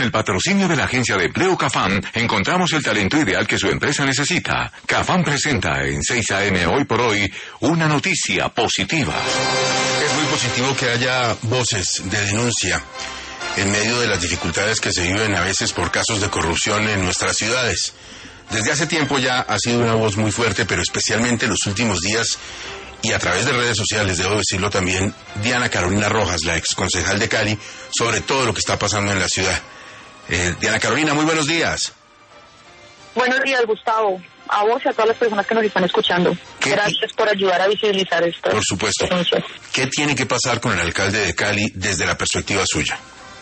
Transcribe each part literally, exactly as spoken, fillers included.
el patrocinio de la agencia de empleo Cafam, encontramos el talento ideal que su empresa necesita. Cafam presenta en seis a eme Hoy por Hoy una noticia positiva. Es muy positivo que haya voces de denuncia en medio de las dificultades que se viven a veces por casos de corrupción en nuestras ciudades. Desde hace tiempo ya ha sido una voz muy fuerte, pero especialmente en los últimos días y a través de redes sociales, debo decirlo también, Diana Carolina Rojas, la exconcejal de Cali, sobre todo lo que está pasando en la ciudad. Eh, Diana Carolina, muy buenos días. Buenos días, Gustavo. A vos y a todas las personas que nos están escuchando. Gracias por ayudar a visibilizar esto. Por supuesto. ¿Qué tiene que pasar con el alcalde de Cali desde la perspectiva suya?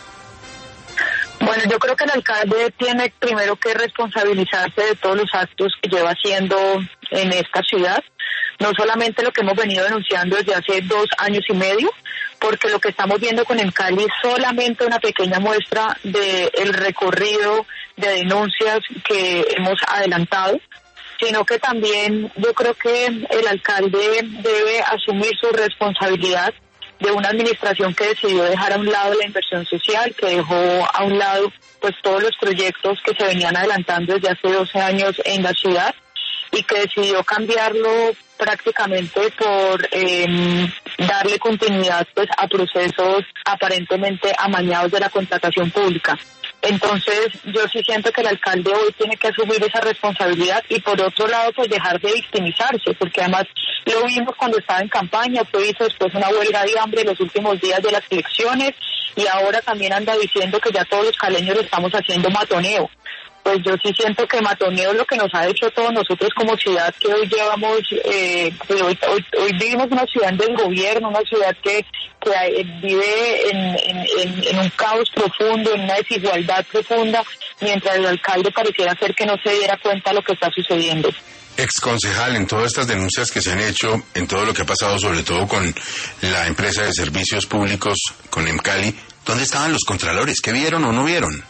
Bueno, yo creo que el alcalde tiene primero que responsabilizarse de todos los actos que lleva haciendo en esta ciudad. No solamente lo que hemos venido denunciando desde hace dos años y medio, porque lo que estamos viendo con el Cali es solamente una pequeña muestra del recorrido de denuncias que hemos adelantado, sino que también yo creo que el alcalde debe asumir su responsabilidad de una administración que decidió dejar a un lado la inversión social, que dejó a un lado pues todos los proyectos que se venían adelantando desde hace doce años en la ciudad y que decidió cambiarlo prácticamente por eh, darle continuidad pues a procesos aparentemente amañados de la contratación pública. Entonces yo sí siento que el alcalde hoy tiene que asumir esa responsabilidad y por otro lado pues dejar de victimizarse, porque además lo vimos cuando estaba en campaña, fue hizo después una huelga de hambre en los últimos días de las elecciones y ahora también anda diciendo que ya todos los caleños estamos haciendo matoneo. Pues yo sí siento que matoneo es lo que nos ha hecho todos nosotros como ciudad, que hoy llevamos, eh, hoy, hoy, hoy vivimos una ciudad en desgobierno, una ciudad que, que vive en, en, en, en un caos profundo, en una desigualdad profunda, mientras el alcalde pareciera ser que no se diera cuenta de lo que está sucediendo. Exconcejal, en todas estas denuncias que se han hecho, en todo lo que ha pasado, sobre todo con la empresa de servicios públicos, con Emcali, ¿dónde estaban los contralores? ¿Qué vieron o no vieron?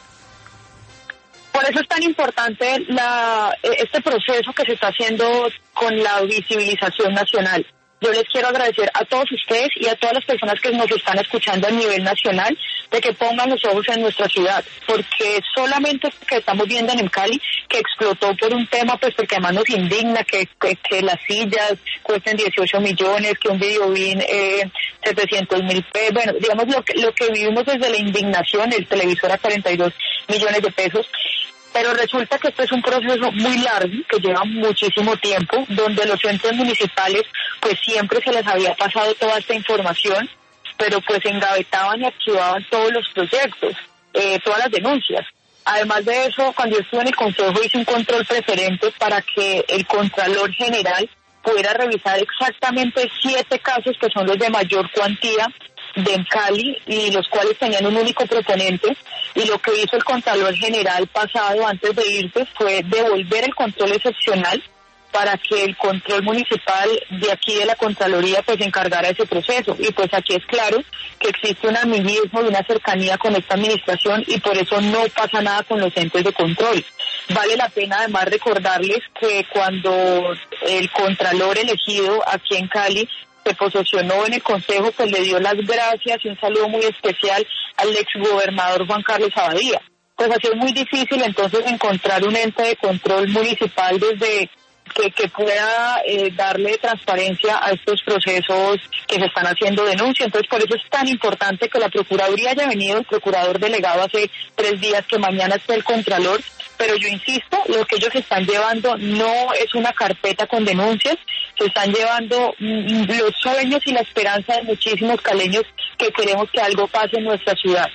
Por eso es tan importante la, este proceso que se está haciendo con la visibilización nacional. Yo les quiero agradecer a todos ustedes y a todas las personas que nos están escuchando a nivel nacional de que pongan los ojos en nuestra ciudad, porque solamente esto que estamos viendo en Cali, que explotó por un tema, pues porque además nos indigna que, que, que las sillas cuesten dieciocho millones, que un videobin eh, setecientos mil pesos, bueno, digamos lo que, lo que vivimos desde la indignación, el televisor a cuarenta y dos millones de pesos. Pero resulta que esto es un proceso muy largo, que lleva muchísimo tiempo, donde los entes municipales pues siempre se les había pasado toda esta información, pero pues engavetaban y archivaban todos los proyectos, eh, todas las denuncias. Además de eso, cuando yo estuve en el Consejo hice un control preferente para que el Contralor General pudiera revisar exactamente siete casos que son los de mayor cuantía de Cali y los cuales tenían un único proponente, y lo que hizo el Contralor General pasado antes de irse fue devolver el control excepcional para que el control municipal de aquí de la Contraloría pues se encargara de ese proceso. Y pues aquí es claro que existe un amiguismo y una cercanía con esta administración y por eso no pasa nada con los entes de control. Vale la pena además recordarles que cuando el Contralor elegido aquí en Cali se posesionó en el Consejo, pues le dio las gracias y un saludo muy especial al exgobernador Juan Carlos Abadía. Pues así es muy difícil entonces encontrar un ente de control municipal desde que, que pueda eh, darle transparencia a estos procesos que se están haciendo denuncia. Entonces por eso es tan importante que la Procuraduría haya venido, el procurador delegado hace tres días, que mañana esté el Contralor. Pero yo insisto, lo que ellos están llevando no es una carpeta con denuncias, se están llevando mm, los sueños y la esperanza de muchísimos caleños que queremos que algo pase en nuestra ciudad.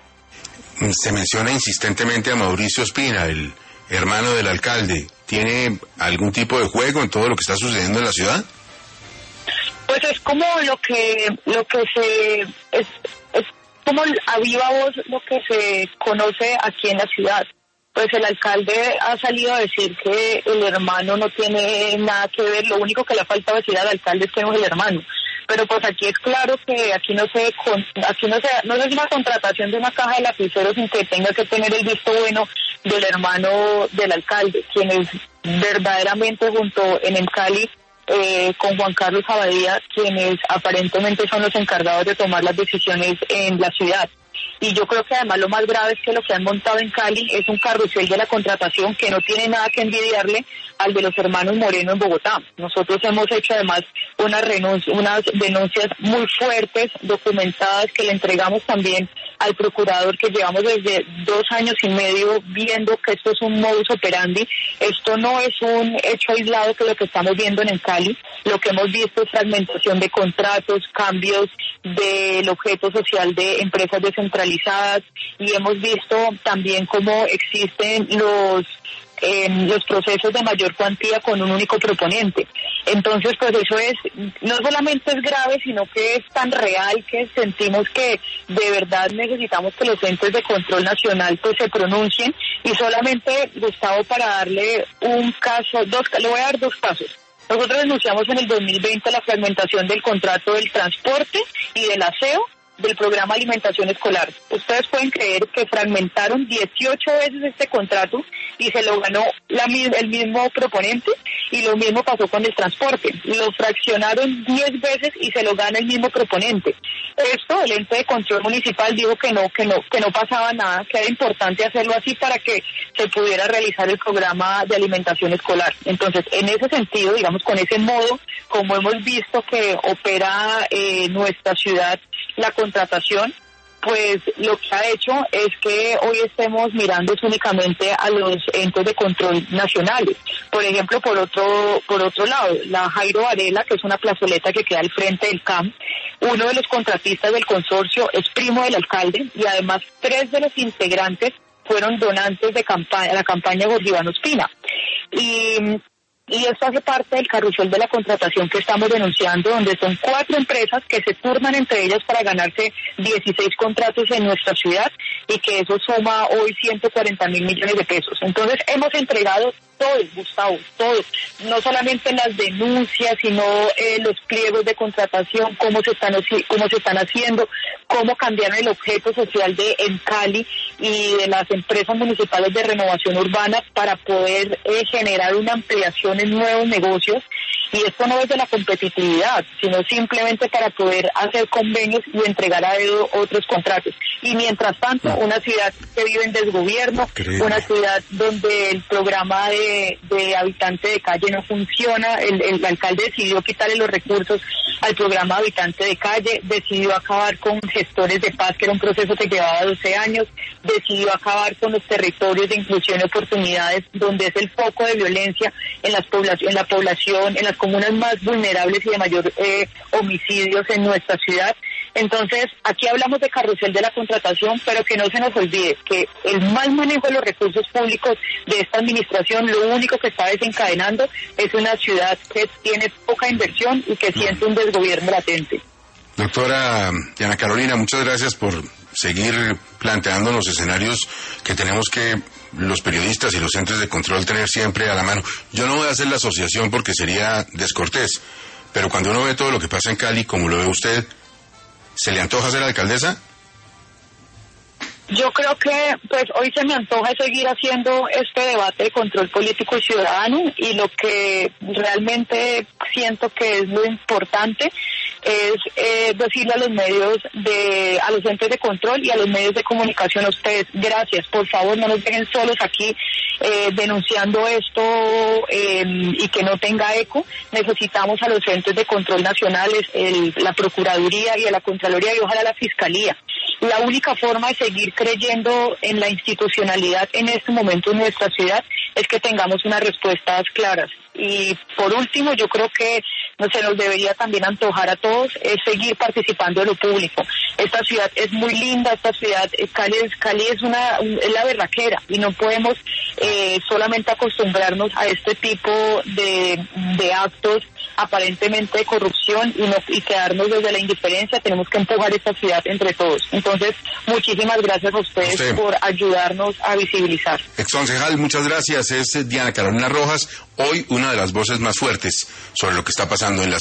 Se menciona insistentemente a Mauricio Espina, el hermano del alcalde. ¿Tiene algún tipo de juego en todo lo que está sucediendo en la ciudad? Pues es como lo que lo que se es, es como a viva voz lo que se conoce aquí en la ciudad. Pues el alcalde ha salido a decir que el hermano no tiene nada que ver, lo único que le ha faltado decir al alcalde es que no es el hermano. Pero pues aquí es claro que aquí no se aquí no se no es una contratación de una caja de lapiceros sin que tenga que tener el visto bueno del hermano del alcalde, quien es verdaderamente junto en el Cali eh, con Juan Carlos Abadía, quienes aparentemente son los encargados de tomar las decisiones en la ciudad. y yo creo que además lo más grave es que lo que han montado en Cali es un carrusel de la contratación que no tiene nada que envidiarle al de los hermanos Moreno en Bogotá. Nosotros hemos hecho además unas, renunci- unas denuncias muy fuertes, documentadas, que le entregamos también al procurador, que llevamos desde dos años y medio viendo que esto es un modus operandi. Esto no es un hecho aislado que lo que estamos viendo en Cali. Lo que hemos visto es fragmentación de contratos, cambios del objeto social de empresas descentralizadas, y hemos visto también cómo existen los en los procesos de mayor cuantía con un único proponente. Entonces, pues eso es, no solamente es grave, sino que es tan real que sentimos que de verdad necesitamos que los entes de control nacional pues se pronuncien. Y solamente, Gustavo, para darle un caso, dos, le voy a dar dos casos. Nosotros denunciamos en el dos mil veinte la fragmentación del contrato del transporte y del aseo del programa de alimentación escolar. Ustedes pueden creer que fragmentaron dieciocho veces este contrato y se lo ganó la, el mismo proponente, y lo mismo pasó con el transporte. Lo fraccionaron diez veces y se lo gana el mismo proponente. Esto, el ente de control municipal dijo que no, que no, que no pasaba nada, que era importante hacerlo así para que se pudiera realizar el programa de alimentación escolar. Entonces, en ese sentido, digamos, con ese modo, como hemos visto que opera eh, nuestra ciudad la contratación, pues lo que ha hecho es que hoy estemos mirando únicamente a los entes de control nacionales. Por ejemplo, por otro por otro lado, la Jairo Varela, que es una plazoleta que queda al frente del C A M, uno de los contratistas del consorcio es primo del alcalde, y además tres de los integrantes fueron donantes de campaña, la campaña Jorge Iván Ospina. Y Y esto hace parte del carrusel de la contratación que estamos denunciando, donde son cuatro empresas que se turnan entre ellas para ganarse dieciséis contratos en nuestra ciudad, y que eso suma hoy ciento cuarenta mil millones de pesos. Entonces hemos entregado todo, Gustavo, todo, no solamente las denuncias, sino eh, los pliegos de contratación, cómo se están cómo se están haciendo, cómo cambiaron el objeto social de Encali y de las empresas municipales de renovación urbana para poder eh, generar una ampliación en nuevos negocios. Y esto no es de la competitividad, sino simplemente para poder hacer convenios y entregar a dedo otros contratos. Y mientras tanto, una ciudad que vive en desgobierno, una ciudad donde el programa de, de habitante de calle no funciona, el, el alcalde decidió quitarle los recursos al programa habitante de calle, decidió acabar con gestores de paz, que era un proceso que llevaba doce años, decidió acabar con los territorios de inclusión y oportunidades, donde es el foco de violencia en, las población, en la población, en las comunas más vulnerables y de mayor eh, homicidios en nuestra ciudad. Entonces, aquí hablamos de carrusel de la contratación, pero que no se nos olvide que el mal manejo de los recursos públicos de esta administración lo único que está desencadenando es una ciudad que tiene poca inversión y que siente un desgobierno latente. Doctora Diana Carolina, muchas gracias por seguir planteándonos escenarios que tenemos que los periodistas y los entes de control tener siempre a la mano. Yo no voy a hacer la asociación porque sería descortés, pero cuando uno ve todo lo que pasa en Cali, como lo ve usted, ¿se le antoja ser alcaldesa? Yo creo que pues hoy se me antoja seguir haciendo este debate de control político y ciudadano, y lo que realmente siento que es lo importante es eh, decirle a los medios, de a los entes de control y a los medios de comunicación, a ustedes, gracias, por favor no nos dejen solos aquí eh, denunciando esto eh, y que no tenga eco. Necesitamos a los entes de control nacionales, el, la Procuraduría y a la Contraloría, y ojalá la Fiscalía. La única forma de seguir creyendo en la institucionalidad en este momento en nuestra ciudad es que tengamos unas respuestas claras. Y por último, yo creo que no se nos debería también antojar a todos es seguir participando de lo público. Esta ciudad es muy linda, esta ciudad, Cali es, Cali es una es la berraquera, y no podemos eh, solamente acostumbrarnos a este tipo de, de actos aparentemente de corrupción y, no, y quedarnos desde la indiferencia. Tenemos que empujar esta ciudad entre todos. Entonces, muchísimas gracias a ustedes Usted. por ayudarnos a visibilizar. Exconcejal, muchas gracias. Es Diana Carolina Rojas, hoy una de las voces más fuertes sobre lo que está pasando en la